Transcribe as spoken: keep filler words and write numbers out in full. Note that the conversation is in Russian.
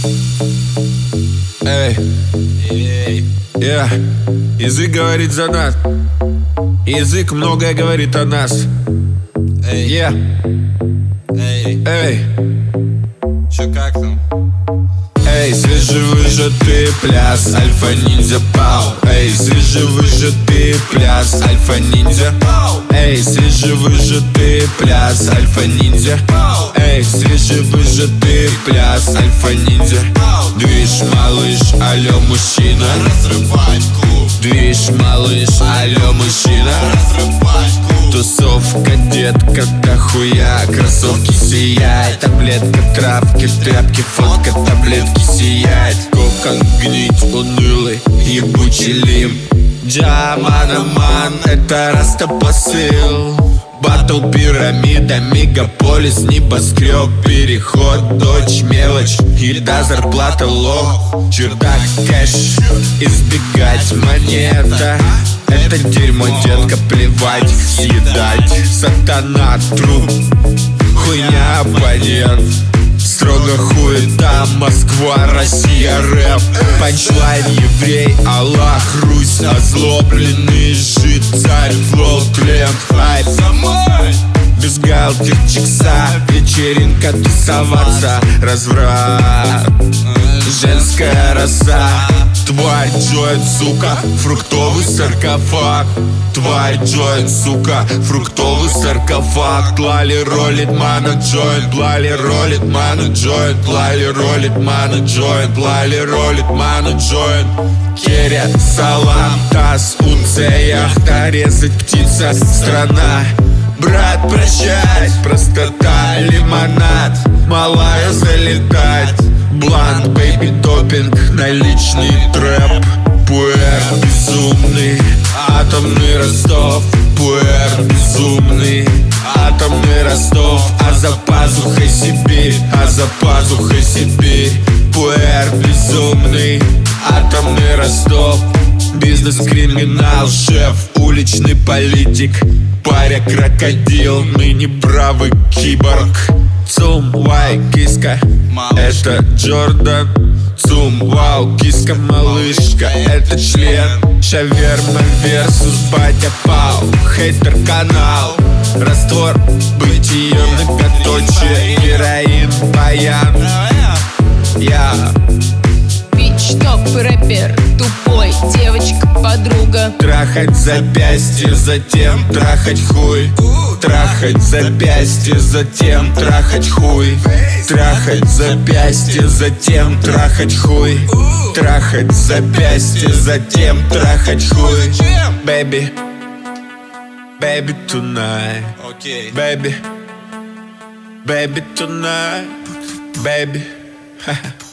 Эй, эй, yeah. Язык говорит за нас. Язык многое говорит о нас. Эй, yeah. эй, Эй, чё как там? эй, свежевыжатый пляс, альфа-ниндзя пау. Эй, свежевыжатый пляс, альфа-ниндзя. Эй, свежевыжатый пляс, альфа-ниндзя. Эй, свежевыжатый пляс, альфа-ниндзя. Движ, малыш, алё, мужчина. Разрывать клуб, Движ, малыш, алё, мужчина. разрывать клуб. Тусовка, детка, дохуя. Кроссовки сияет, таблетка, травки, тряпки, фотка, таблетки сияет. Кокон, гнить, унылый, ебучий лим. Джаманаман, это растопосыл. Батл, пирамида, мегаполис, небоскреб, переход, дочь, мелочь, еда, зарплата, лох, чердак, кэш, избегать монета. Это дерьмо, детка, плевать, съедать. Сатана, труп, хуйня, абонент. Строго хуета, Москва, Россия, рэп. Панчлайн, еврей, Аллах, Русь. Озлобленный жид, царь, флоу, клиент, хайп. Бюстгальтер, чикса, вечеринка, тусоваться. Разврат, женская роса. Тварь, джойнт, сука, фруктовый саркофаг. Тварь, джойнт, сука, фруктовый саркофаг. Лали ролит мана джойнт, лали ролит мана джойнт, лали ролит мана джойнт, лали ролит мана джойнт. Керя, салам, таз, унция, яхта, резать птица, страна. Брат, прощай, простота, лимонад, малая залетать. Блант, бэйби, допинг, наличный трэп. Пуэр, безумный, атомный Ростов. Пуэр, безумный, атомный Ростов. А за пазухой Сибирь, а за пазухой Сибирь. Пуэр, безумный, атомный Ростов. Бизнес-криминал, шеф, уличный политик. Паря, крокодил, ныне правый киборг. Цум, вай, киска, это Джордан. Цум, вау, киска, малышка, это член. Шаверма версус батя пау. Хейтер канал, раствор, бытие, многоточие. Героин, баян, я Бич, топ, рэпер, тупой, девочка, подруга. Трахать запястье, затем трахать хуй. Трахать запястье, затем трахать хуй. Трахать запястье, затем трахать хуй. Трахать запястье, затем трахать хуй. Baby, baby tonight. Окей. Baby, baby tonight. Baby, ха-ха.